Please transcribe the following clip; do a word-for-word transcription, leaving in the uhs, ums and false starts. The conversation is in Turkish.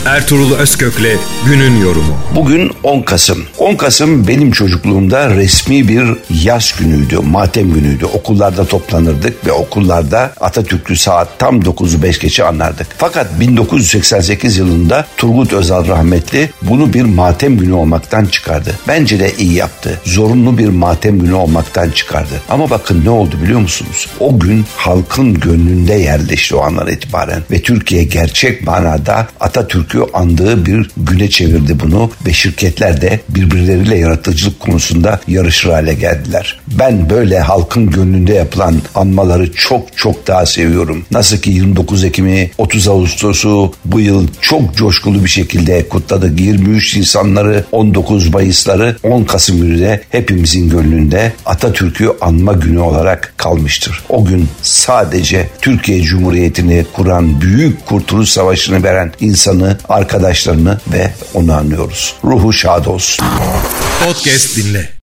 Ertuğrul Özkök'le günün yorumu. Bugün on Kasım. on Kasım benim çocukluğumda resmi bir yas günüydü, matem günüydü. Okullarda toplanırdık ve okullarda Atatürk'ü saat tam dokuzu beş geçe anardık. Fakat bin dokuz yüz seksen sekiz yılında Turgut Özal rahmetli bunu bir matem günü olmaktan çıkardı. Bence de iyi yaptı. Zorunlu bir matem günü olmaktan çıkardı. Ama bakın ne oldu biliyor musunuz? O gün halkın gönlünde yerleşti o andan itibaren ve Türkiye gerçek manada Atatürk'ü andığı bir güne çevirdi bunu ve şirketler de birbirleriyle yaratıcılık konusunda yarışır hale geldiler. Ben böyle halkın gönlünde yapılan anmaları çok çok daha seviyorum. Nasıl ki yirmi dokuz Ekim'i, otuz Ağustos'u bu yıl çok coşkulu bir şekilde kutladık. yirmi üç Nisanları, on dokuz Mayıs'ları, on Kasım günü de hepimizin gönlünde Atatürk'ü anma günü olarak kalmıştır. O gün sadece Türkiye Cumhuriyeti'ni kuran, büyük Kurtuluş Savaşı'nı veren insanı, arkadaşlarını ve onu anlıyoruz. Ruhu şad olsun. Podcast dinle.